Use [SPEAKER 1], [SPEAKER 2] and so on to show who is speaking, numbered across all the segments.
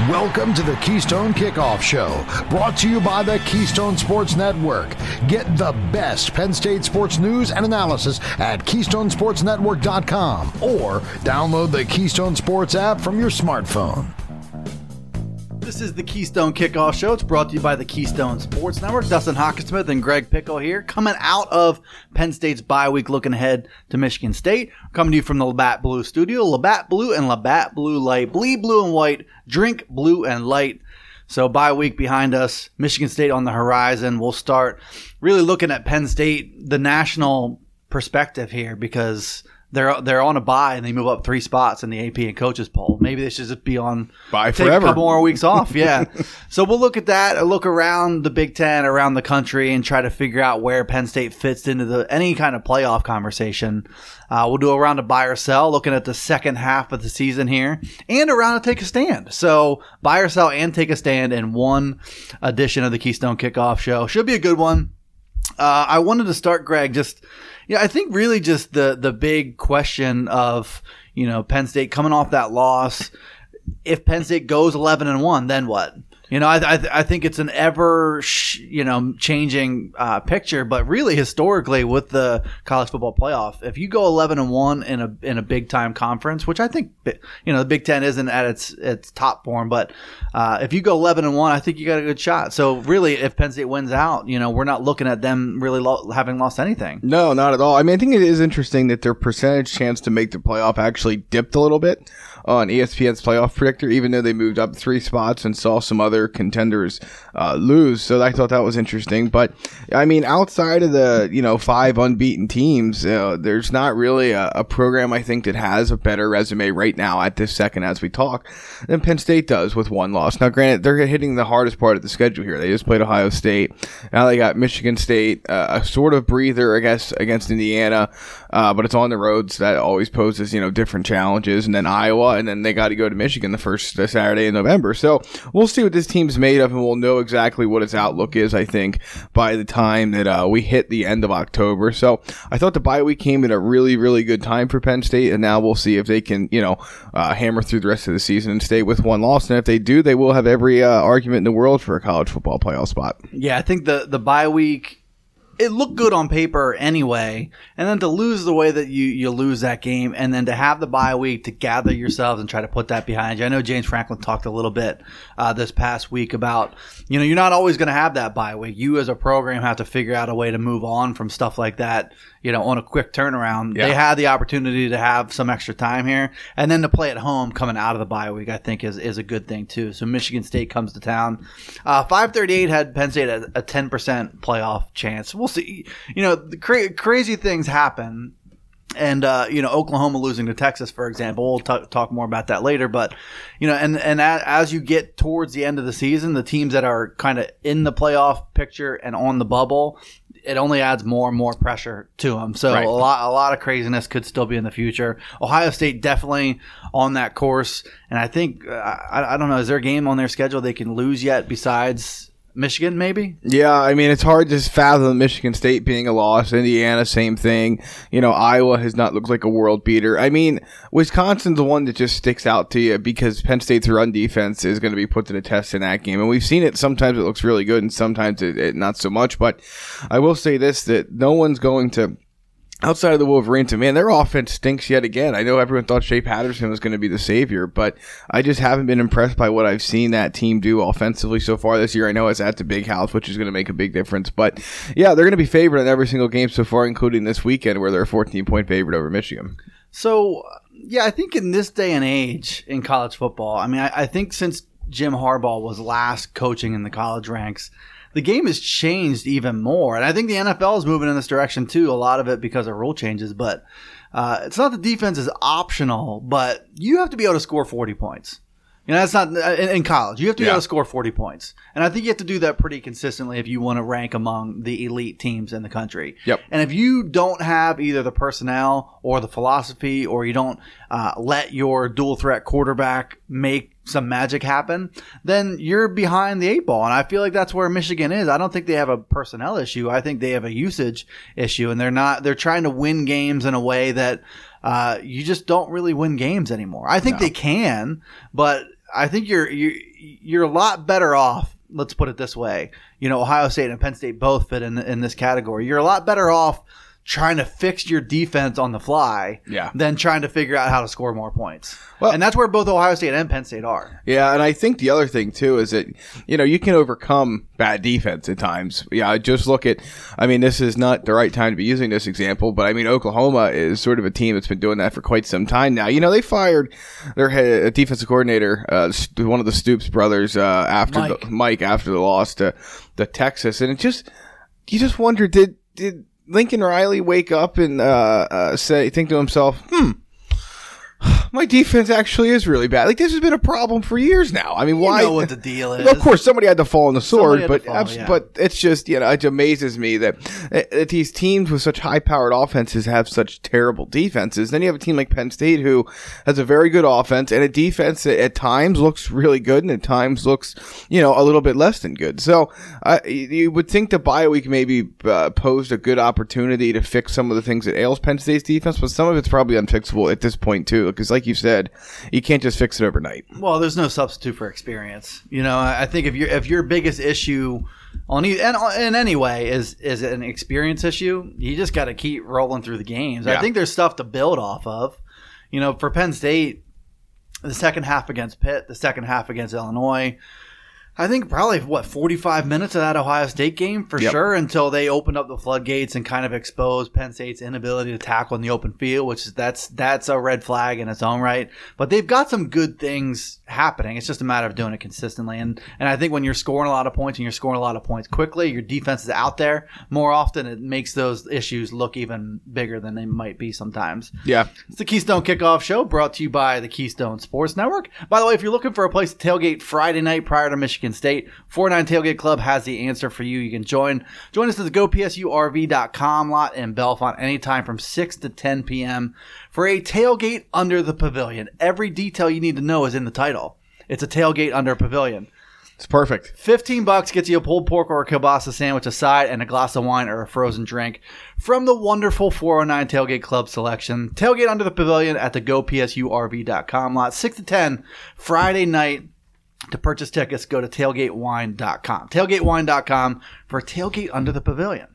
[SPEAKER 1] Welcome to the Keystone Kickoff Show, brought to you by the Keystone Sports Network. Get the best Penn State sports news and analysis at KeystoneSportsNetwork.com or download the Keystone Sports app from your smartphone.
[SPEAKER 2] This is the Keystone Kickoff Show. It's brought to you by the Keystone Sports Network. Dustin Hockenstith and Greg Pickle here, coming out of Penn State's bye week, looking ahead to Michigan State. Coming to you from the Labatt Blue Studio. Labatt Blue and Labatt Blue Light. Bleed blue and white. Drink blue and light. So bye week behind us. Michigan State on the horizon. We'll start really looking at Penn State, the national perspective here, because they're on a bye and they move up 3 spots in the AP and coaches poll. Maybe they should just be on
[SPEAKER 3] bye
[SPEAKER 2] take
[SPEAKER 3] forever.
[SPEAKER 2] A couple more weeks off. Yeah. So we'll look at that, look around the Big Ten, around the country, and try to figure out where Penn State fits into any kind of playoff conversation. We'll do a round of buy or sell, looking at the second half of the season here, and a round of take a stand. So buy or sell and take a stand in one edition of the Keystone Kickoff Show. Should be a good one. I wanted to start, Greg, I think really just the big question of, Penn State coming off that loss. If Penn State goes 11-1, then what? I think it's an ever, changing picture, but really historically with the college football playoff, if you go 11-1 in a big time conference, which I think, the Big Ten isn't at its top form, but if you go 11-1, I think you got a good shot. So really, if Penn State wins out, we're not looking at them really having lost anything.
[SPEAKER 3] No, not at all. I think it is interesting that their percentage chance to make the playoff actually dipped a little bit on ESPN's playoff predictor, even though they moved up 3 spots and saw some other contenders lose. So I thought that was interesting. But outside of the 5 unbeaten teams, there's not really a program I think that has a better resume right now at this second as we talk than Penn State does with 1 loss. Now, granted, they're hitting the hardest part of the schedule here. They just played Ohio State. Now they got Michigan State, a sort of breather, I guess, against Indiana, but it's on the road, so that always poses different challenges. And then Iowa. And then they got to go to Michigan the first Saturday in November. So we'll see what this team's made of, and we'll know exactly what its outlook is, I think, by the time that we hit the end of October. So I thought the bye week came at a really, really good time for Penn State, and now we'll see if they can, hammer through the rest of the season and stay with 1 loss. And if they do, they will have every argument in the world for a college football playoff spot.
[SPEAKER 2] Yeah, I think the bye week, it looked good on paper anyway, and then to lose the way that you lose that game, and then to have the bye week to gather yourselves and try to put that behind you. I know James Franklin talked a little bit this past week about, you're not always going to have that bye week. You as a program have to figure out a way to move on from stuff like that, on a quick turnaround. Yeah. They had the opportunity to have some extra time here, and then to play at home coming out of the bye week, I think is a good thing too. So Michigan State comes to town. 538 had Penn State at a 10% playoff chance. We'll see. The crazy things happen. And, Oklahoma losing to Texas, for example, we'll talk more about that later. But, as you get towards the end of the season, the teams that are kind of in the playoff picture and on the bubble, it only adds more and more pressure to them. So right. a lot of craziness could still be in the future. Ohio State definitely on that course. And I think, I don't know, is there a game on their schedule they can lose yet besides Michigan, maybe?
[SPEAKER 3] Yeah, it's hard to fathom Michigan State being a loss. Indiana, same thing. Iowa has not looked like a world beater. Wisconsin's the one that just sticks out to you because Penn State's run defense is going to be put to the test in that game. And we've seen it. Sometimes it looks really good and sometimes it not so much. But I will say this, that no one's going to, outside of the Wolverines, and man, their offense stinks yet again. I know everyone thought Shea Patterson was going to be the savior, but I just haven't been impressed by what I've seen that team do offensively so far this year. I know it's at the Big House, which is going to make a big difference, but yeah, they're going to be favored in every single game so far, including this weekend where they're a 14-point favorite over Michigan.
[SPEAKER 2] So, yeah, I think in this day and age in college football, I think since Jim Harbaugh was last coaching in the college ranks, the game has changed even more. And I think the NFL is moving in this direction too, a lot of it because of rule changes. But it's not that defense is optional, but you have to be able to score 40 points. That's not in college. You have to be able to score 40 points. And I think you have to do that pretty consistently if you want to rank among the elite teams in the country.
[SPEAKER 3] Yep.
[SPEAKER 2] And if you don't have either the personnel or the philosophy, or you don't let your dual threat quarterback make some magic happen, then you're behind the 8 ball. And I feel like that's where Michigan is. I don't think they have a personnel issue. I think they have a usage issue, and they're trying to win games in a way that you just don't really win games anymore. I think they can, but I think you're a lot better off. Let's put it this way. Ohio State and Penn State both fit in this category. You're a lot better off trying to fix your defense on the fly than trying to figure out how to score more points. Well, and that's where both Ohio State and Penn State are.
[SPEAKER 3] Yeah, and I think the other thing, too, is that, you can overcome bad defense at times. Yeah, just look at, this is not the right time to be using this example, but, Oklahoma is sort of a team that's been doing that for quite some time now. They fired their defensive coordinator, one of the Stoops brothers, after Mike after the loss to Texas. And you just wonder, did Lincoln Riley wake up and think to himself, my defense actually is really bad. Like, this has been a problem for years now. Why?
[SPEAKER 2] You know what the deal is.
[SPEAKER 3] Of course, somebody had to fall on the sword, but it's just, it amazes me that these teams with such high-powered offenses have such terrible defenses. Then you have a team like Penn State who has a very good offense and a defense that at times looks really good and at times looks, a little bit less than good. So you would think the bye week maybe posed a good opportunity to fix some of the things that ails Penn State's defense, but some of it's probably unfixable at this point too, because like you said, you can't just fix it overnight.
[SPEAKER 2] Well, there's no substitute for experience. I think if your biggest issue in any way is an experience issue, you just got to keep rolling through the games. I think there's stuff to build off of. For Penn State, the second half against Pitt, the second half against Illinois, I think probably 45 minutes of that Ohio State game for sure, until they opened up the floodgates and kind of exposed Penn State's inability to tackle in the open field, which is that's a red flag in its own right. But they've got some good things happening. It's just a matter of doing it consistently. And I think when you're scoring a lot of points and you're scoring a lot of points quickly, your defense is out there more often. It makes those issues look even bigger than they might be sometimes.
[SPEAKER 3] Yeah.
[SPEAKER 2] It's the Keystone Kickoff Show, brought to you by the Keystone Sports Network. By the way, if you're looking for a place to tailgate Friday night prior to Michigan State, 49 Tailgate Club has the answer for you. You can join us at the GoPSURV.com lot in Bellefonte anytime from 6 to 10 p.m. for a tailgate under the pavilion. Every detail you need to know is in the title. It's a tailgate under a pavilion.
[SPEAKER 3] It's perfect.
[SPEAKER 2] $15 gets you a pulled pork or a kielbasa sandwich, a side, and a glass of wine or a frozen drink from the wonderful 409 Tailgate Club selection. Tailgate under the pavilion at the GoPSURV.com lot, 6 to 10 Friday night. To purchase tickets, go to tailgatewine.com. Tailgatewine.com for Tailgate Under the Pavilion.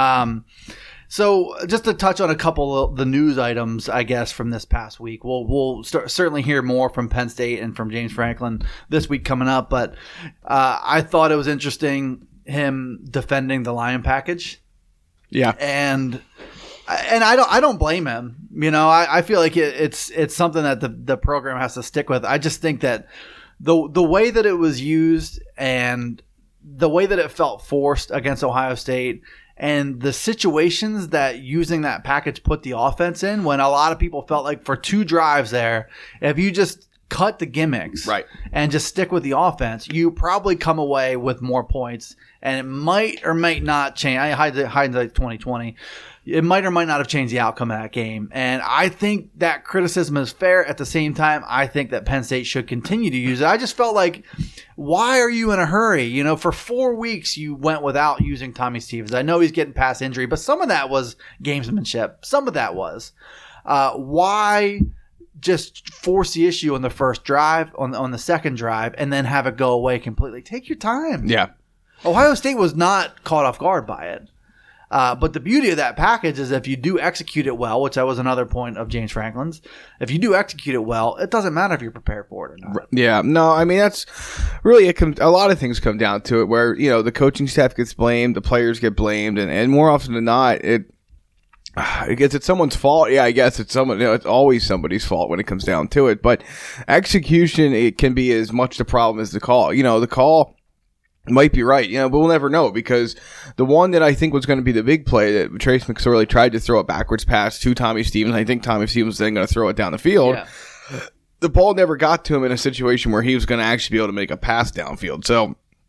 [SPEAKER 2] So just to touch on a couple of the news items, I guess, from this past week. We'll certainly hear more from Penn State and from James Franklin this week coming up. But I thought it was interesting him defending the Lion package.
[SPEAKER 3] Yeah.
[SPEAKER 2] And I don't blame him. I feel like it's something that the program has to stick with. I just think that the way that it was used and the way that it felt forced against Ohio State and the situations that using that package put the offense in, when a lot of people felt like for 2 drives there, if you just cut the gimmicks and just stick with the offense, you probably come away with more points, and it might or might not change. Hindsight 2020. It might or might not have changed the outcome of that game. And I think that criticism is fair. At the same time, I think that Penn State should continue to use it. I just felt like, why are you in a hurry? For 4 weeks, you went without using Tommy Stevens. I know he's getting past injury, but some of that was gamesmanship. Some of that was. Why just force the issue on the first drive, on the second drive, and then have it go away completely? Take your time.
[SPEAKER 3] Yeah.
[SPEAKER 2] Ohio State was not caught off guard by it. But the beauty of that package is if you do execute it well, which that was another point of James Franklin's, if you do execute it well, it doesn't matter if you're prepared for it or not.
[SPEAKER 3] Yeah, no, that's really a lot of things come down to it where, the coaching staff gets blamed, the players get blamed, and more often than not, it's someone's fault. Yeah, I guess it's it's always somebody's fault when it comes down to it. But execution, it can be as much the problem as the call. The call might be right, but we'll never know, because the one that I think was going to be the big play that Trace McSorley tried to throw a backwards pass to Tommy Stevens. I think Tommy Stevens was then going to throw it down the field. Yeah. The ball never got to him in a situation where he was going to actually be able to make a pass downfield. So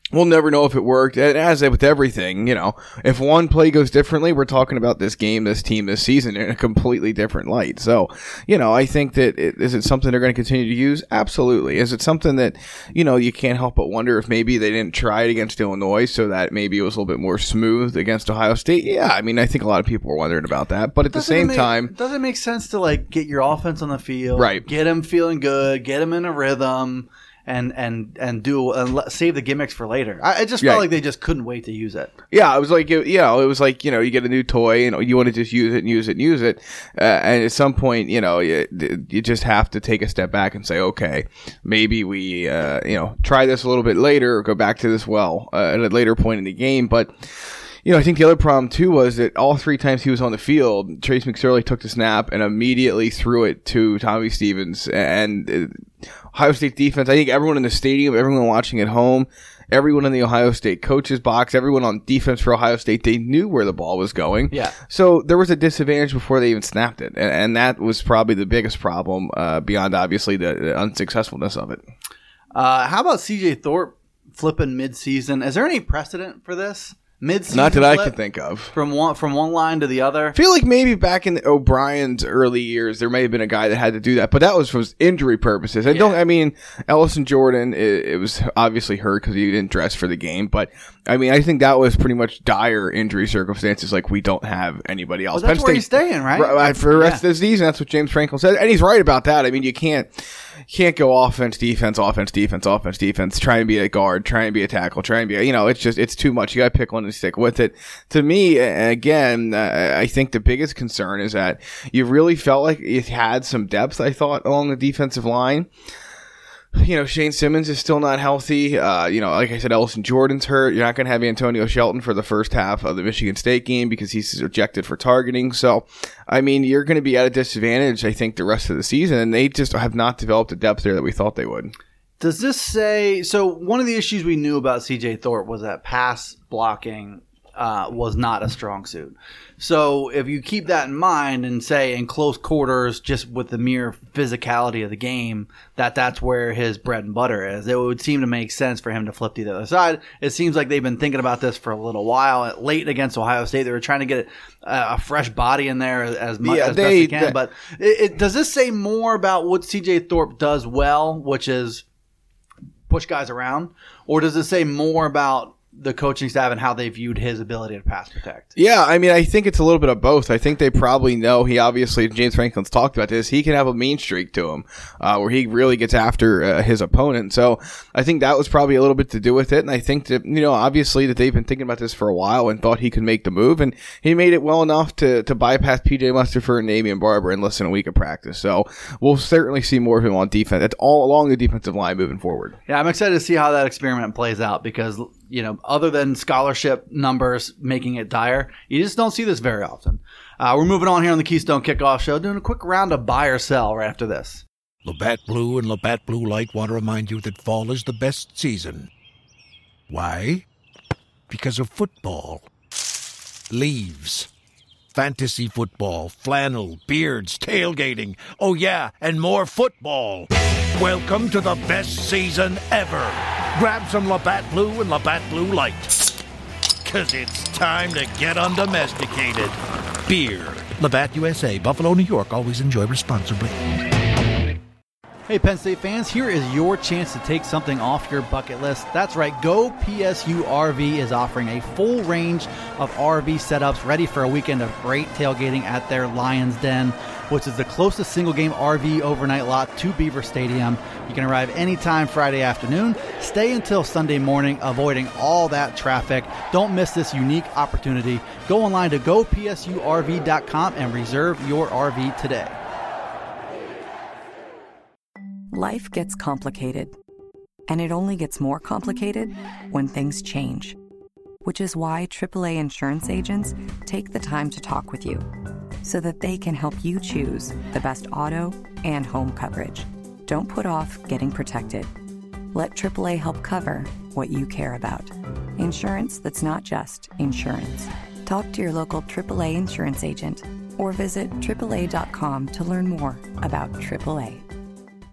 [SPEAKER 3] We'll never know if it worked. And as with everything, if one play goes differently, we're talking about this game, this team, this season in a completely different light. So, I think that is it something they're going to continue to use? Absolutely. Is it something that, you can't help but wonder if maybe they didn't try it against Illinois so that maybe it was a little bit more smooth against Ohio State? Yeah, I mean, I think a lot of people were wondering about that. But at the same time...
[SPEAKER 2] Does it make sense to, get your offense on the field,
[SPEAKER 3] right?
[SPEAKER 2] Get them feeling good, get them in a rhythm, and save the gimmicks for later. I just felt like they just couldn't wait to use it.
[SPEAKER 3] Yeah, it was like you get a new toy and you want to just use it, and at some point, you just have to take a step back and say, okay, maybe we try this a little bit later or go back to this at a later point in the game, but. I think the other problem, too, was that all 3 times he was on the field, Trace McSorley took the snap and immediately threw it to Tommy Stevens. And Ohio State defense, I think everyone in the stadium, everyone watching at home, everyone in the Ohio State coaches box, everyone on defense for Ohio State, they knew where the ball was going.
[SPEAKER 2] Yeah.
[SPEAKER 3] So there was a disadvantage before they even snapped it. And that was probably the biggest problem beyond, obviously, the unsuccessfulness of it.
[SPEAKER 2] How about C.J. Thorpe flipping midseason? Is there any precedent for this? Mid-season
[SPEAKER 3] Not that I can think of.
[SPEAKER 2] From one line to the other.
[SPEAKER 3] I feel like maybe back in O'Brien's early years, there may have been a guy that had to do that, but that was for injury purposes. Ellison Jordan, it was obviously hurt because he didn't dress for the game, but I think that was pretty much dire injury circumstances. Like we don't have anybody else.
[SPEAKER 2] Well, that's where he's staying, right?
[SPEAKER 3] For the rest of the season, that's what James Franklin said, and he's right about that. I mean, you can't go offense, defense, try and be a guard, try and be a tackle, try and be it's too much. You got to pick one and stick with it. To me, again, I think the biggest concern is that you really felt like it had some depth, I thought, along the defensive line. Shane Simmons is still not healthy. Like I said, Ellison Jordan's hurt. You're not going to have Antonio Shelton for the first half of the Michigan State game because he's ejected for targeting. So, you're going to be at a disadvantage, I think, the rest of the season. And they just have not developed the depth there that we thought they would.
[SPEAKER 2] Does this say... So, one of the issues we knew about C.J. Thorpe was that pass blocking was not a strong suit. So if you keep that in mind and say in close quarters, just with the mere physicality of the game, that's where his bread and butter is, it would seem to make sense for him to flip to the other side. It seems like they've been thinking about this for a little while. Late against Ohio State, they were trying to get a fresh body in there as much as best they can. But does this say more about what C.J. Thorpe does well, which is push guys around, or does it say more about the coaching staff and how they viewed his ability to pass protect?
[SPEAKER 3] Yeah, I think it's a little bit of both. I think they probably know James Franklin's talked about this, he can have a mean streak to him where he really gets after his opponent. So I think that was probably a little bit to do with it. And I think that, obviously that they've been thinking about this for a while and thought he could make the move. And he made it well enough to bypass PJ Mustipher and Damian Barber in less than a week of practice. So we'll certainly see more of him on defense. It's all along the defensive line moving forward.
[SPEAKER 2] Yeah, I'm excited to see how that experiment plays out because, other than scholarship numbers making it dire, you just don't see this very often. We're moving on here on the Keystone Kickoff Show, doing a quick round of buy or sell right after this.
[SPEAKER 4] Labatt Blue and Labatt Blue Light want to remind you that fall is the best season. Why? Because of football. Leaves. Fantasy football, flannel, beards, tailgating. Oh yeah, and more football. Welcome to the best season ever. Grab some Labatt Blue and Labatt Blue Light. 'Cause it's time to get undomesticated. Beer. Labatt USA, Buffalo, New York. Always enjoy responsibly.
[SPEAKER 2] Hey, Penn State fans, here is your chance to take something off your bucket list. That's right, Go PSU RV is offering a full range of RV setups ready for a weekend of great tailgating at their Lions Den, which is the closest single-game RV overnight lot to Beaver Stadium. You can arrive anytime Friday afternoon, stay until Sunday morning, avoiding all that traffic. Don't miss this unique opportunity. Go online to gopsurv.com and reserve your RV today.
[SPEAKER 5] Life gets complicated, and it only gets more complicated when things change, which is why AAA insurance agents take the time to talk with you so that they can help you choose the best auto and home coverage. Don't put off getting protected. Let AAA help cover what you care about. Insurance that's not just insurance. Talk to your local AAA insurance agent or visit AAA.com to learn more about AAA.